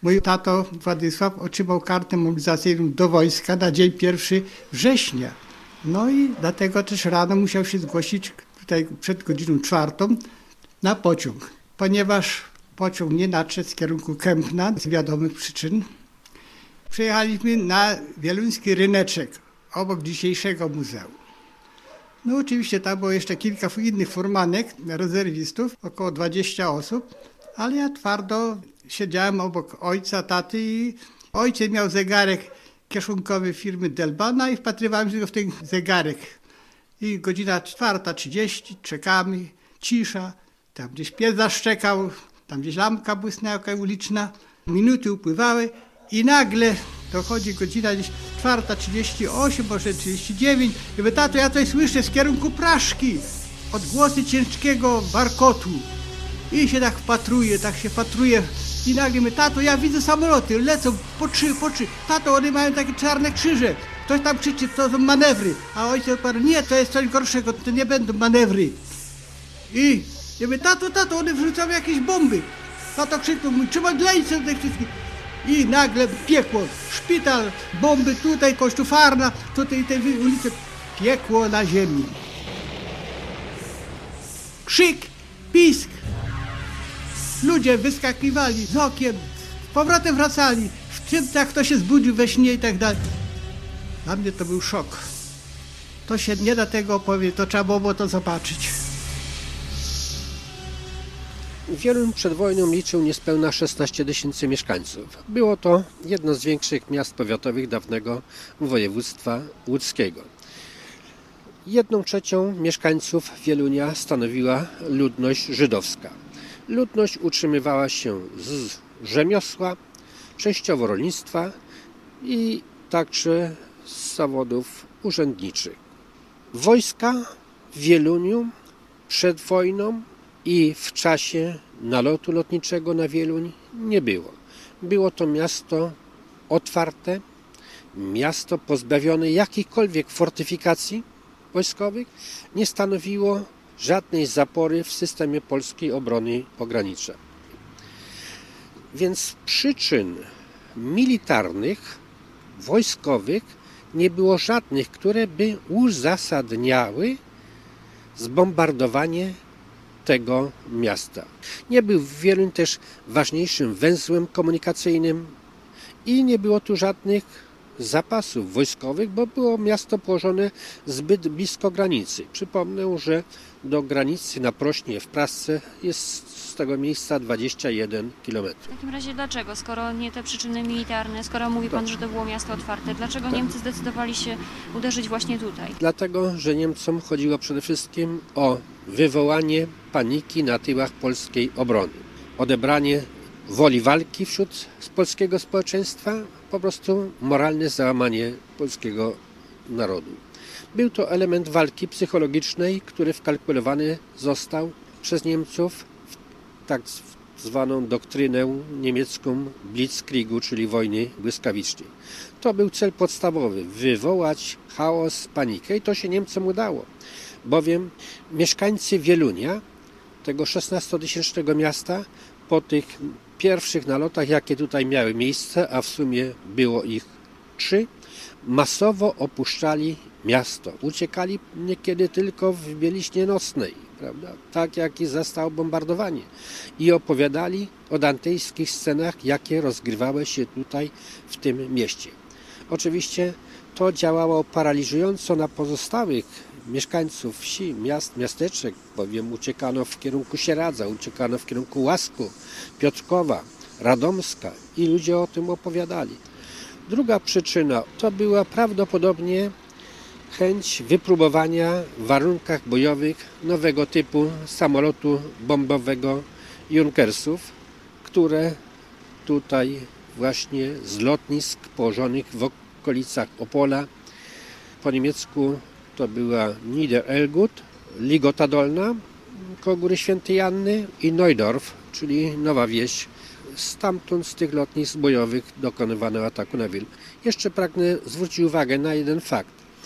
Mój tato Władysław otrzymał kartę mobilizacyjną do wojska na dzień 1 września. No i dlatego też rano musiał się zgłosić tutaj przed godziną 4 na pociąg, ponieważ pociąg nie nadszedł z kierunku Kępna z wiadomych przyczyn. Przyjechaliśmy na wieluński ryneczek obok dzisiejszego muzeum. No oczywiście tam było jeszcze kilka innych furmanek, rezerwistów, około 20 osób, ale ja twardo siedziałem obok ojca, taty i ojciec miał zegarek kieszonkowy firmy Delbana i wpatrywałem się w ten zegarek. I godzina 4:30, czekamy, cisza, tam gdzieś pies zaszczekał, tam gdzieś lampka błysnęła jakaś uliczna, minuty upływały i nagle dochodzi godzina gdzieś 4:38, może 39 i mówię, tato, ja coś słyszę z kierunku Praszki, odgłosy ciężkiego warkotu. I się tak wpatruje i nagle mówię, tato, ja widzę samoloty, lecą po trzy, tato, one mają takie czarne krzyże, ktoś tam krzyczy, to są manewry, a ojciec powiedział, nie, to jest coś gorszego, to nie będą manewry. I ja mówię, tato, one wrzucają jakieś bomby. Tato krzyknął, trzeba odleić się od tych wszystkich. I nagle piekło, szpital, bomby tutaj, kościufarna, tutaj tej ulicy, piekło na ziemi. Krzyk, pisk. Ludzie wyskakiwali z okien, z powrotem wracali, w czym tak kto się zbudził we śnie i tak dalej. Dla mnie to był szok. To się nie da tego opowiedzieć, to trzeba było to zobaczyć. Wieluń przed wojną liczył niespełna 16 000 mieszkańców. Było to jedno z większych miast powiatowych dawnego województwa łódzkiego. 1/3 mieszkańców Wielunia stanowiła ludność żydowska. Ludność utrzymywała się z rzemiosła, częściowo rolnictwa i także z zawodów urzędniczych. Wojska w Wieluniu przed wojną i w czasie nalotu lotniczego na Wieluń nie było. Było to miasto otwarte, miasto pozbawione jakichkolwiek fortyfikacji wojskowych, nie stanowiło żadnej zapory w systemie polskiej obrony pogranicza. Więc przyczyn militarnych, wojskowych nie było żadnych, które by uzasadniały zbombardowanie tego miasta. Nie był Wieluń też ważniejszym węzłem komunikacyjnym i nie było tu żadnych zapasów wojskowych, bo było miasto położone zbyt blisko granicy. Przypomnę, że do granicy na Prośnie w Prasce jest z tego miejsca 21 km. W takim razie dlaczego, skoro nie te przyczyny militarne, skoro mówi pan, że to było miasto otwarte, dlaczego Niemcy zdecydowali się uderzyć właśnie tutaj? Dlatego, że Niemcom chodziło przede wszystkim o wywołanie paniki na tyłach polskiej obrony, odebranie woli walki wśród polskiego społeczeństwa, po prostu moralne załamanie polskiego narodu. Był to element walki psychologicznej, który wkalkulowany został przez Niemców w tak zwaną doktrynę niemiecką Blitzkriegu, czyli wojny błyskawicznej. To był cel podstawowy, wywołać chaos, panikę i to się Niemcom udało, bowiem mieszkańcy Wielunia, tego 16-tysięcznego miasta, po tych pierwszych nalotach, jakie tutaj miały miejsce, a w sumie było ich 3, masowo opuszczali miasto. Uciekali niekiedy tylko w bieliźnie nocnej, prawda? Tak jak i zastało bombardowanie. I opowiadali o dantejskich scenach, jakie rozgrywały się tutaj w tym mieście. Oczywiście to działało paraliżująco na pozostałych mieszkańców wsi, miast, miasteczek, bowiem uciekano w kierunku Sieradza, uciekano w kierunku Łasku, Piotrkowa, Radomska i ludzie o tym opowiadali. Druga przyczyna to była prawdopodobnie chęć wypróbowania w warunkach bojowych nowego typu samolotu bombowego Junkersów, które tutaj właśnie z lotnisk położonych w okolicach Opola, po niemiecku to była Niederelgut, Ligota Dolna koło Góry Świętej Anny i Neudorf, czyli Nowa Wieś. Stamtąd z tych lotnisk bojowych dokonywano ataku na Wieluń. Jeszcze pragnę zwrócić uwagę na jeden fakt,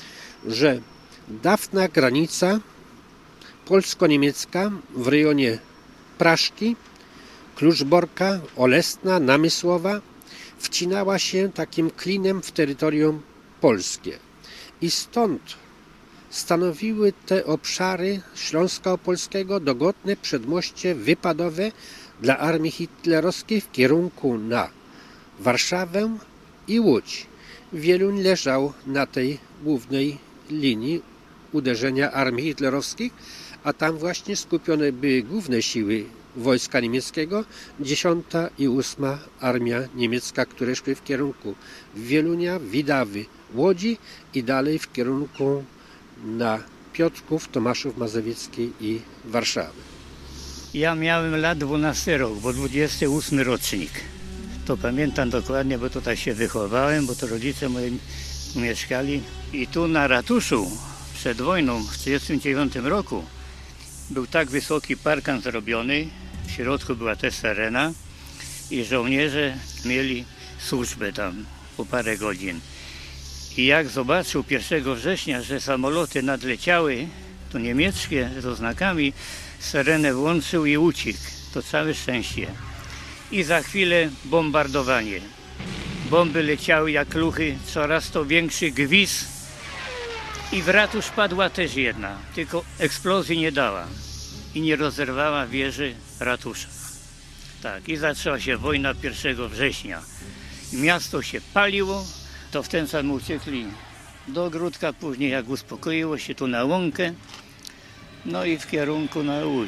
że dawna granica polsko-niemiecka w rejonie Praszki Kluczborka, Olesna, Namysłowa wcinała się takim klinem w terytorium polskie. I stąd stanowiły te obszary Śląska Opolskiego dogodne przedmoście wypadowe dla armii hitlerowskiej w kierunku na Warszawę i Łódź. Wieluń leżał na tej głównej linii uderzenia armii hitlerowskich, a tam właśnie skupione były główne siły wojska niemieckiego, 10. i 8. Armia Niemiecka, które szły w kierunku Wielunia, Widawy, Łodzi i dalej w kierunku na Piotrków, Tomaszów Mazowiecki i Warszawy. Ja miałem lat 12 rok, bo 28 rocznik. To pamiętam dokładnie, bo tutaj się wychowałem, bo to rodzice moi mieszkali. I tu na ratuszu przed wojną w 1939 roku był tak wysoki parkan zrobiony, w środku była też serena i żołnierze mieli służbę tam po parę godzin. I jak zobaczył 1 września, że samoloty nadleciały, to niemieckie z oznakami, serenę włączył i uciekł. To całe szczęście. I za chwilę bombardowanie. Bomby leciały jak luchy, coraz to większy gwizd. I w ratusz padła też jedna, tylko eksplozji nie dała. I nie rozerwała wieży ratusza. Tak, i zaczęła się wojna 1 września. Miasto się paliło, to w ten sam uciekli do ogródka, później jak uspokoiło się tu na łąkę, no i w kierunku na Łódź.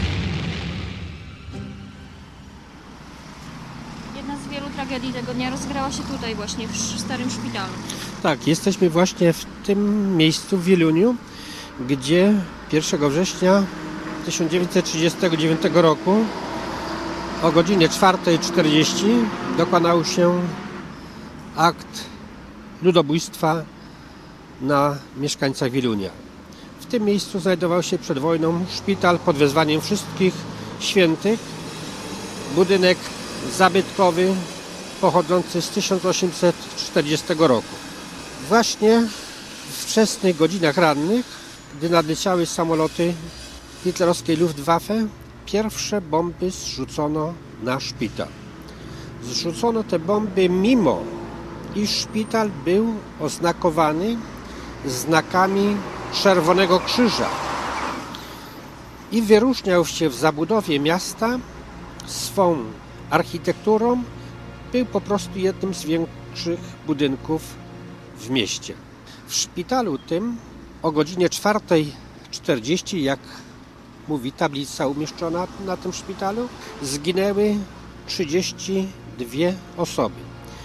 Jedna z wielu tragedii tego dnia rozgrała się tutaj właśnie w Starym Szpitalu. Tak, jesteśmy właśnie w tym miejscu w Wieluniu, gdzie 1 września 1939 roku o godzinie 4:40 dokonał się akt ludobójstwa na mieszkańcach Wielunia. W tym miejscu znajdował się przed wojną szpital pod wezwaniem wszystkich świętych, budynek zabytkowy pochodzący z 1840 roku. Właśnie w wczesnych godzinach rannych, gdy nadleciały samoloty hitlerowskiej Luftwaffe, pierwsze bomby zrzucono na szpital. Zrzucono te bomby mimo, iż szpital był oznakowany znakami Czerwonego Krzyża i wyróżniał się w zabudowie miasta swą architekturą, był po prostu jednym z większych budynków w mieście. W szpitalu tym o godzinie 4:40, jak mówi tablica umieszczona na tym szpitalu, zginęły 32 osoby,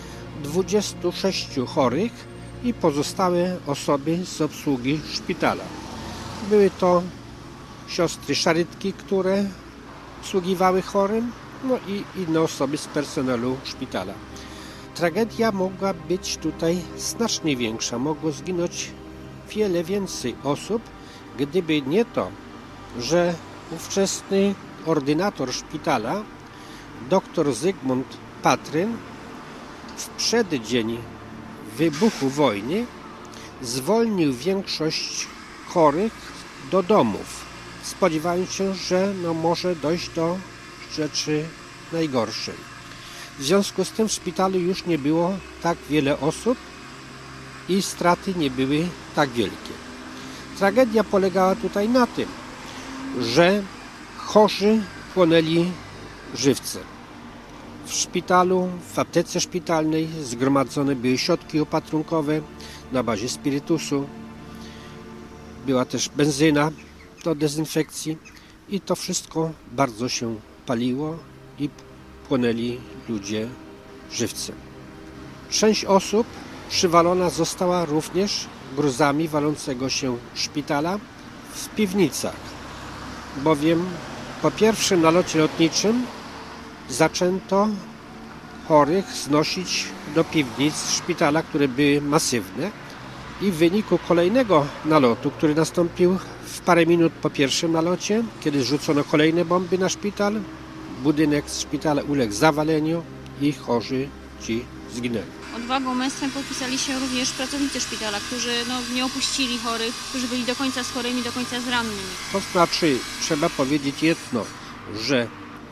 26 chorych i pozostałe osoby z obsługi szpitala. Były to siostry szarytki, które obsługiwały chorym, no i inne osoby z personelu szpitala. Tragedia mogła być tutaj znacznie większa. Mogło zginąć wiele więcej osób, gdyby nie to, że ówczesny ordynator szpitala, dr Zygmunt Patryn, w przeddzień wybuchu wojny zwolnił większość chorych do domów, spodziewając się, że może dojść do rzeczy najgorszej. W związku z tym w szpitalu już nie było tak wiele osób i straty nie były tak wielkie. Tragedia polegała tutaj na tym, że chorzy płonęli żywcem. W szpitalu, w aptece szpitalnej zgromadzone były środki opatrunkowe na bazie spirytusu. Była też benzyna do dezynfekcji i to wszystko bardzo się paliło i płonęli ludzie żywcem. Część osób przywalona została również gruzami walącego się szpitala w piwnicach, bowiem po pierwszym nalocie lotniczym zaczęto chorych znosić do piwnic szpitala, które były masywne, i w wyniku kolejnego nalotu, który nastąpił w parę minut po pierwszym nalocie, kiedy rzucono kolejne bomby na szpital, budynek z szpitala uległ zawaleniu i chorzy ci zginęli. Odwagą, męstwem podpisali się również pracownicy szpitala, którzy nie opuścili chorych, którzy byli do końca z chorymi, do końca z rannymi. To znaczy, trzeba powiedzieć jedno, że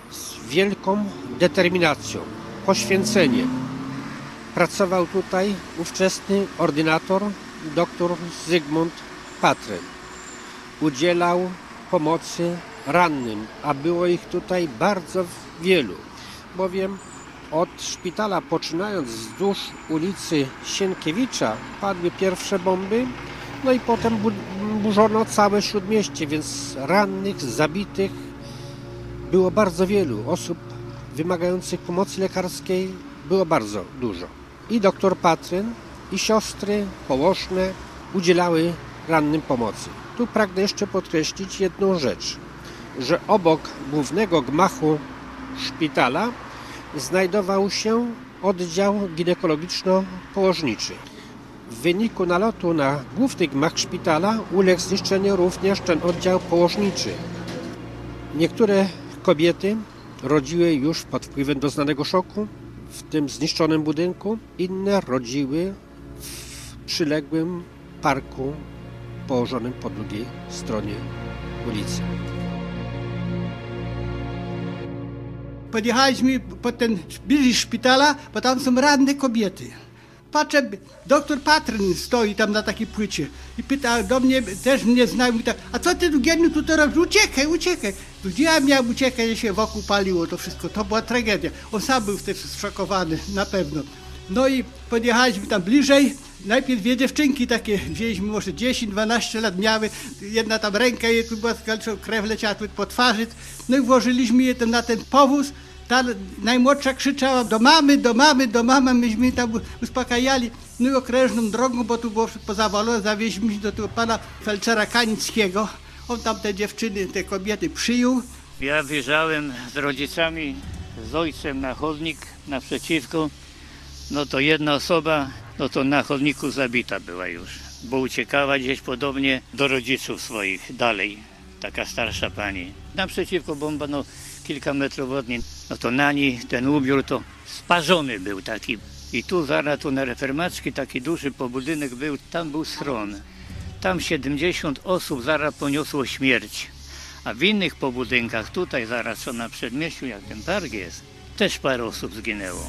wielką determinacją, poświęceniem pracował tutaj ówczesny ordynator dr Zygmunt Patryn. Udzielał pomocy rannym, a było ich tutaj bardzo wielu, bowiem od szpitala, poczynając wzdłuż ulicy Sienkiewicza, padły pierwsze bomby, no i potem burzono całe Śródmieście, więc rannych, zabitych było bardzo wielu. Osób wymagających pomocy lekarskiej było bardzo dużo. I doktor Patryn, i siostry położne udzielały rannym pomocy. Tu pragnę jeszcze podkreślić jedną rzecz, że obok głównego gmachu szpitala znajdował się oddział ginekologiczno-położniczy. W wyniku nalotu na główny gmach szpitala uległ zniszczeniu również ten oddział położniczy. Niektóre kobiety rodziły już pod wpływem doznanego szoku w tym zniszczonym budynku, inne rodziły w przyległym parku położonym po drugiej stronie ulicy. Podjechaliśmy pod ten bliżej szpitala, bo tam są ranne kobiety. Patrzę, doktor Patryn stoi tam na takiej płycie i pyta do mnie, też mnie znał, i tak, a co ty tu, Geniu, tutaj robisz? Uciekaj, uciekaj. Gdzie ja miałem uciekać, się wokół paliło to wszystko, to była tragedia. On sam był wtedy zszokowany, na pewno. No i podjechaliśmy tam bliżej, najpierw dwie dziewczynki takie, wzięliśmy może 10-12 lat miały, jedna tam ręka jej tu była, krew leciała tu po twarzy, no i włożyliśmy je tam na ten powóz. Ta najmłodsza krzyczała do mamy, do mamy, do mamy, myśmy tam uspokajali. No i okrężną drogą, bo tu było pozawalone, zawieźliśmy się do tego pana felczera Kanickiego. On tam te dziewczyny, te kobiety przyjął. Ja wyjrzałem z rodzicami, z ojcem na chodnik naprzeciwko. No to jedna osoba, no to na chodniku zabita była już, bo uciekała gdzieś podobnie do rodziców swoich dalej. Taka starsza pani. Naprzeciwko bomba, no kilka metrów od niej, no to na niej ten ubiór to sparzony był taki. I tu zaraz tu na Reformacki taki duży pobudynek był, tam był schron. Tam 70 osób zaraz poniosło śmierć. A w innych pobudynkach, tutaj zaraz co na przedmieściu, jak ten targ jest, też parę osób zginęło.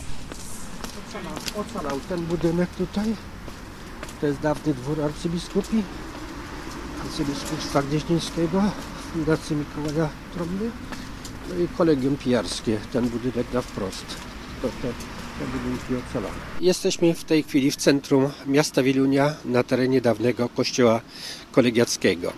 Ocalał ten budynek tutaj. To jest dawny dwór arcybiskupi, arcybiskupstwa gnieźnieńskiego, Fundacji Mikołaja Trumny. No i kolegium pijarskie, ten budynek na wprost. Te budynki ocalały. Jesteśmy w tej chwili w centrum miasta Wielunia, na terenie dawnego kościoła kolegiackiego.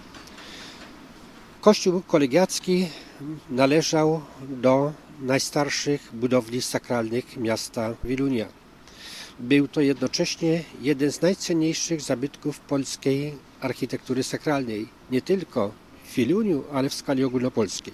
Kościół kolegiacki należał do najstarszych budowli sakralnych miasta Wielunia. Był to jednocześnie jeden z najcenniejszych zabytków polskiej architektury sakralnej, nie tylko w Wieluniu, ale w skali ogólnopolskiej.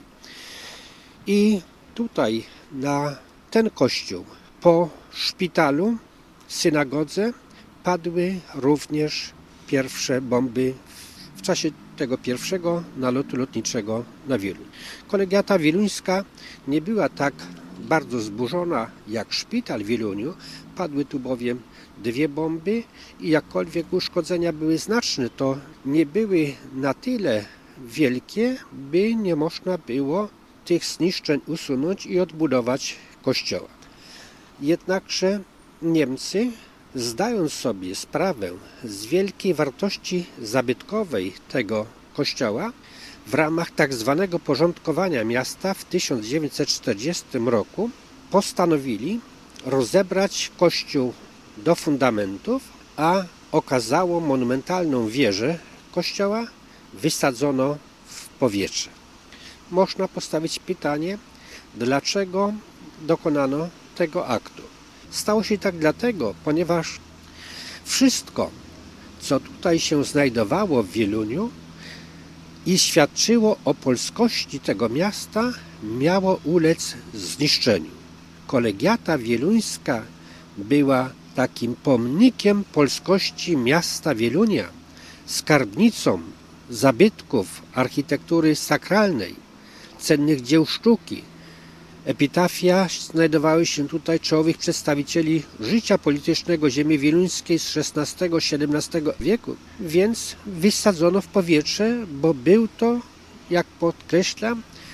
I tutaj na ten kościół po szpitalu, synagodze padły również pierwsze bomby w czasie tego pierwszego nalotu lotniczego na Wieluń. Kolegiata wieluńska nie była tak bardzo zburzona jak szpital w Wieluniu. Padły tu bowiem dwie bomby i jakkolwiek uszkodzenia były znaczne, to nie były na tyle wielkie, by nie można było tych zniszczeń usunąć i odbudować kościoła. Jednakże Niemcy, zdając sobie sprawę z wielkiej wartości zabytkowej tego kościoła, w ramach tak zwanego porządkowania miasta w 1940 roku postanowili rozebrać kościół do fundamentów, a okazało monumentalną wieżę kościoła wysadzono w powietrze. Można postawić pytanie, dlaczego dokonano tego aktu. Stało się tak dlatego, ponieważ wszystko, co tutaj się znajdowało w Wieluniu i świadczyło o polskości tego miasta, miało ulec zniszczeniu. Kolegiata wieluńska była takim pomnikiem polskości miasta Wielunia, skarbnicą zabytków architektury sakralnej, cennych dzieł sztuki. Epitafia znajdowały się tutaj czołowych przedstawicieli życia politycznego ziemi wieluńskiej z XVI-XVII wieku, więc wysadzono w powietrze, bo był to, jak podkreślam,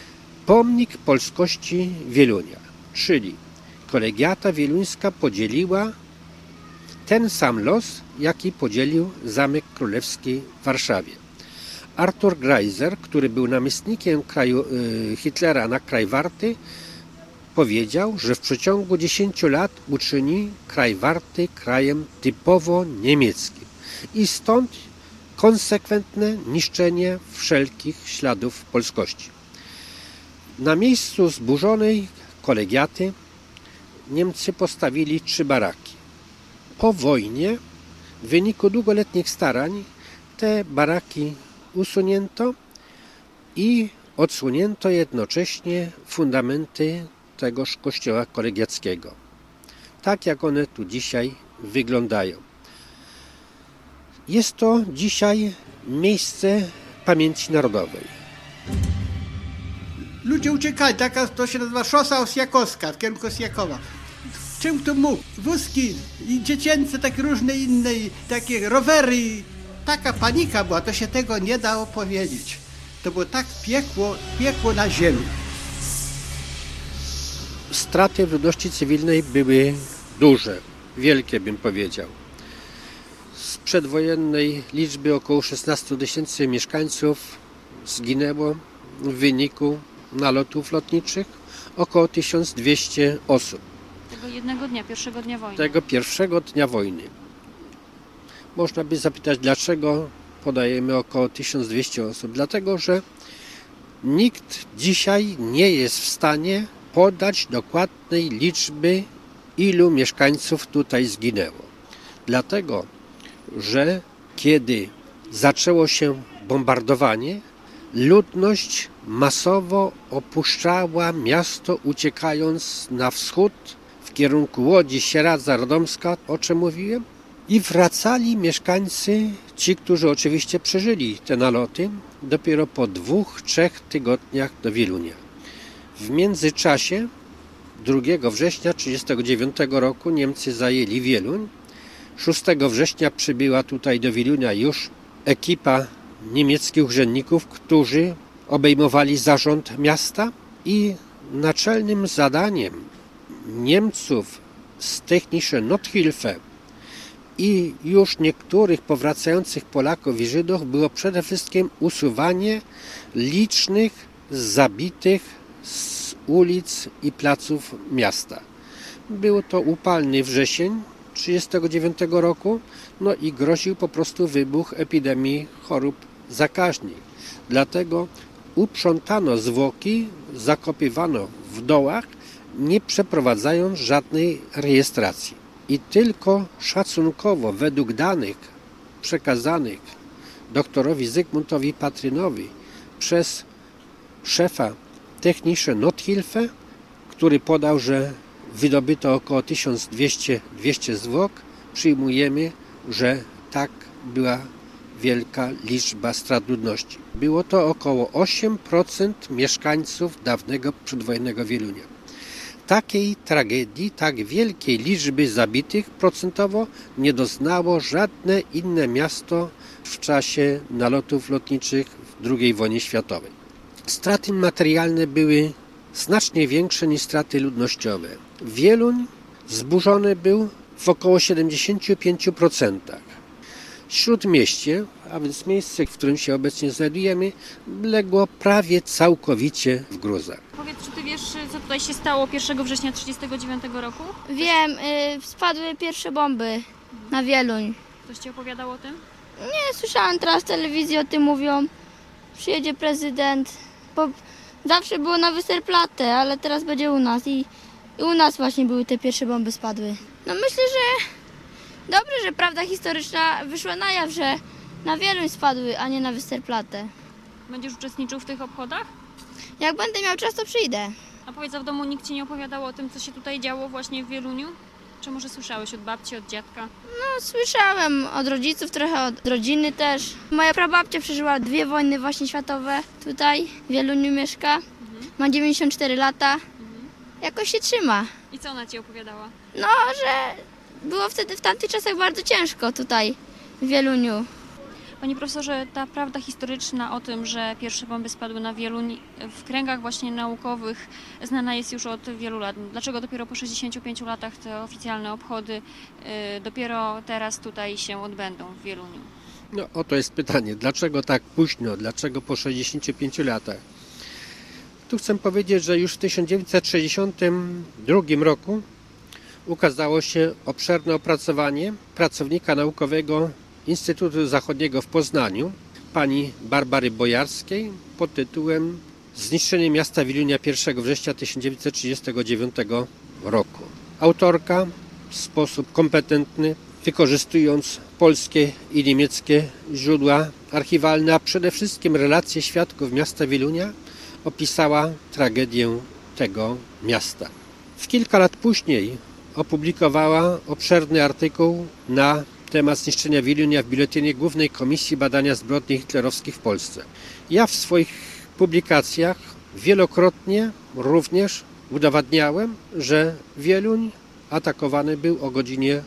pomnik polskości Wielunia, czyli kolegiata wieluńska podzieliła ten sam los, jaki podzielił Zamek Królewski w Warszawie. Artur Greiser, który był namiestnikiem Hitlera na kraj Warty, powiedział, że w przeciągu 10 lat uczyni kraj Warty krajem typowo niemieckim i stąd konsekwentne niszczenie wszelkich śladów polskości. Na miejscu zburzonej kolegiaty Niemcy postawili 3 baraki. Po wojnie, w wyniku długoletnich starań, te baraki usunięto i odsłonięto jednocześnie fundamenty tegoż kościoła kolegiackiego. Tak jak one tu dzisiaj wyglądają. Jest to dzisiaj miejsce pamięci narodowej. Ludzie uciekali, to się nazywa szosa Osjakowska, w kierunku Osjakowa. Czym tu mógł? Wózki i dziecięce, takie różne inne, takie rowery. Taka panika była, to się tego nie da opowiedzieć. To było tak piekło na ziemi. Straty w ludności cywilnej były duże, wielkie bym powiedział. Z przedwojennej liczby około 16 000 mieszkańców zginęło w wyniku nalotów lotniczych około 1200 osób. Tego jednego dnia, pierwszego dnia wojny. Tego pierwszego dnia wojny. Można by zapytać, dlaczego podajemy około 1200 osób. Dlatego, że nikt dzisiaj nie jest w stanie podać dokładnej liczby, ilu mieszkańców tutaj zginęło. Dlatego, że kiedy zaczęło się bombardowanie, ludność masowo opuszczała miasto, uciekając na wschód w kierunku Łodzi, Sieradza, Radomska, o czym mówiłem, i wracali mieszkańcy, ci, którzy oczywiście przeżyli te naloty, dopiero po 2-3 tygodniach do Wielunia. W międzyczasie 2 września 1939 roku Niemcy zajęli Wieluń. 6 września przybyła tutaj do Wielunia już ekipa niemieckich urzędników, którzy obejmowali zarząd miasta i naczelnym zadaniem Niemców z Technische Nothilfe i już niektórych powracających Polaków i Żydów było przede wszystkim usuwanie licznych zabitych z ulic i placów miasta. Był to upalny wrzesień 1939 roku, no i groził po prostu wybuch epidemii chorób zakaźnych. Dlatego uprzątano zwłoki, zakopywano w dołach, nie przeprowadzając żadnej rejestracji. I tylko szacunkowo, według danych przekazanych doktorowi Zygmuntowi Patrynowi przez szefa Technische Nothilfe, który podał, że wydobyto około 1200 zwłok, przyjmujemy, że tak była wielka liczba strat ludności. Było to około 8% mieszkańców dawnego przedwojennego Wielunia. Takiej tragedii, tak wielkiej liczby zabitych procentowo nie doznało żadne inne miasto w czasie nalotów lotniczych w II wojnie światowej. Straty materialne były znacznie większe niż straty ludnościowe. Wieluń zburzony był w około 75%. Śródmieście, a więc miejsce, w którym się obecnie znajdujemy, legło prawie całkowicie w gruzach. Powiedz, czy ty wiesz, co tutaj się stało 1 września 1939 roku? Wiem, spadły pierwsze bomby na Wieluń. Ktoś ci opowiadał o tym? Nie, słyszałam teraz w telewizji, o tym mówią. Przyjedzie prezydent, bo zawsze było na Westerplatte, ale teraz będzie u nas i u nas właśnie były te pierwsze bomby spadły. No myślę, że dobrze, że prawda historyczna wyszła na jaw, że na Wieluń spadły, a nie na Westerplatte. Będziesz uczestniczył w tych obchodach? Jak będę miał czas, to przyjdę. A powiedz, a w domu nikt ci nie opowiadał o tym, co się tutaj działo właśnie w Wieluniu? Czy może słyszałeś od babci, od dziadka? No, słyszałem od rodziców, trochę od rodziny też. Moja prababcia przeżyła 2 wojny właśnie światowe. Tutaj w Wieluniu mieszka. Ma 94 lata. Jakoś się trzyma. I co ona ci opowiadała? No, że było wtedy w tamtych czasach bardzo ciężko tutaj w Wieluniu. Panie profesorze, ta prawda historyczna o tym, że pierwsze bomby spadły na Wieluń, w kręgach właśnie naukowych znana jest już od wielu lat. Dlaczego dopiero po 65 latach te oficjalne obchody dopiero teraz tutaj się odbędą w Wieluniu? No oto jest pytanie, dlaczego tak późno, dlaczego po 65 latach? Tu chcę powiedzieć, że już w 1962 roku ukazało się obszerne opracowanie pracownika naukowego Instytutu Zachodniego w Poznaniu, pani Barbary Bojarskiej, pod tytułem Zniszczenie miasta Wielunia 1 września 1939 roku. Autorka w sposób kompetentny, wykorzystując polskie i niemieckie źródła archiwalne, a przede wszystkim relacje świadków miasta Wielunia, opisała tragedię tego miasta. W kilka lat później opublikowała obszerny artykuł na temat zniszczenia Wielunia w Biuletynie Głównej Komisji Badania Zbrodni Hitlerowskich w Polsce. Ja w swoich publikacjach wielokrotnie również udowadniałem, że Wieluń atakowany był o godzinie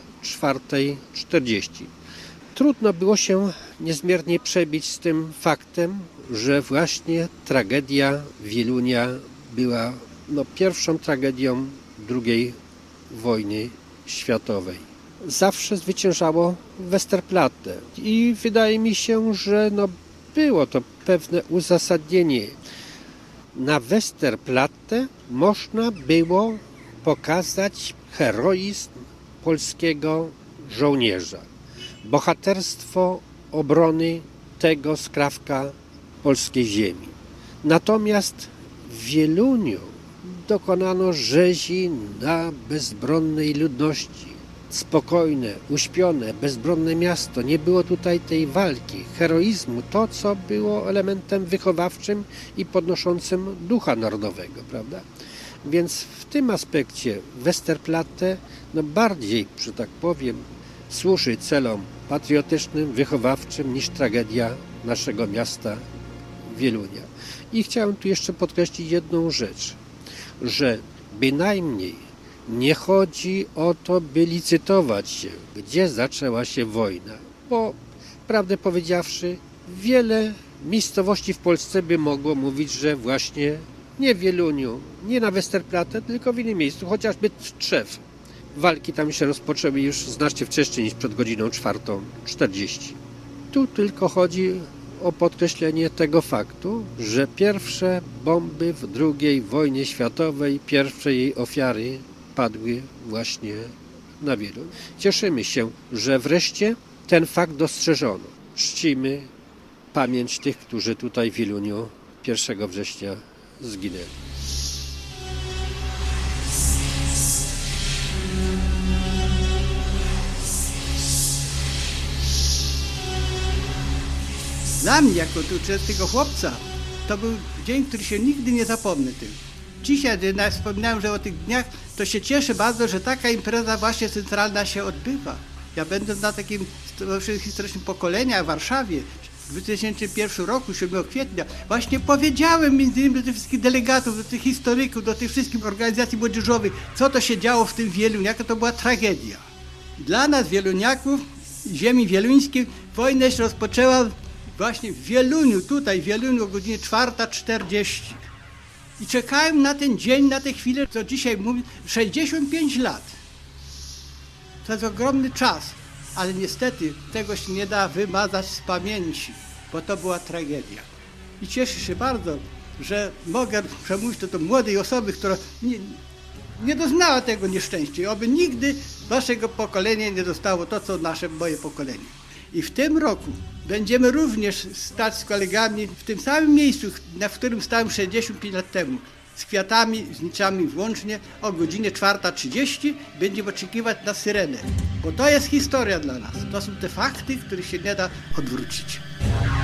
4:40. Trudno było się niezmiernie przebić z tym faktem, że właśnie tragedia Wielunia była pierwszą tragedią II wojny światowej. Zawsze zwyciężało Westerplatte i wydaje mi się, że było to pewne uzasadnienie. Na Westerplatte można było pokazać heroizm polskiego żołnierza, bohaterstwo obrony tego skrawka polskiej ziemi. Natomiast w Wieluniu dokonano rzezi na bezbronnej ludności. Spokojne, uśpione, bezbronne miasto. Nie było tutaj tej walki, heroizmu, to co było elementem wychowawczym i podnoszącym ducha narodowego, prawda? Więc w tym aspekcie Westerplatte bardziej, że tak powiem, służy celom patriotycznym, wychowawczym niż tragedia naszego miasta Wielunia. I chciałem tu jeszcze podkreślić jedną rzecz, że bynajmniej nie chodzi o to, by licytować się, gdzie zaczęła się wojna, bo prawdę powiedziawszy, wiele miejscowości w Polsce by mogło mówić, że właśnie nie w Wieluniu, nie na Westerplatte, tylko w innym miejscu, chociażby Tczew. Walki tam się rozpoczęły już znacznie wcześniej niż przed godziną 4:40. Tu tylko chodzi o podkreślenie tego faktu, że pierwsze bomby w II wojnie światowej, pierwsze jej ofiary padły właśnie na Wieluń. Cieszymy się, że wreszcie ten fakt dostrzeżono. Czcimy pamięć tych, którzy tutaj w Wieluniu 1 września zginęli. Dla mnie, jako tu tego chłopca, to był dzień, który się nigdy nie zapomnę tym. Dzisiaj, gdy wspominałem, że o tych dniach, to się cieszę bardzo, że taka impreza właśnie centralna się odbywa. Ja będąc na takim historycznym pokolenia w Warszawie w 2001 roku, 7 kwietnia, właśnie powiedziałem między innymi do tych wszystkich delegatów, do tych historyków, do tych wszystkich organizacji młodzieżowych, co to się działo w tym Wieluniu, jaka to była tragedia. Dla nas, wieluniaków, ziemi wieluńskiej, wojnę się rozpoczęła właśnie w Wieluniu, tutaj w Wieluniu o godzinie 4:40. I czekałem na ten dzień, na tę chwilę, co dzisiaj mówię, 65 lat. To jest ogromny czas, ale niestety tego się nie da wymazać z pamięci, bo to była tragedia. I cieszę się bardzo, że mogę przemówić do młodej osoby, która nie doznała tego nieszczęścia. I oby nigdy waszego pokolenia nie dostało to, co moje pokolenie. I w tym roku będziemy również stać z kolegami w tym samym miejscu, w którym stałem 65 lat temu. Z kwiatami, z niczami włącznie o godzinie 4:30 będziemy oczekiwać na syrenę. Bo to jest historia dla nas. To są te fakty, których się nie da odwrócić.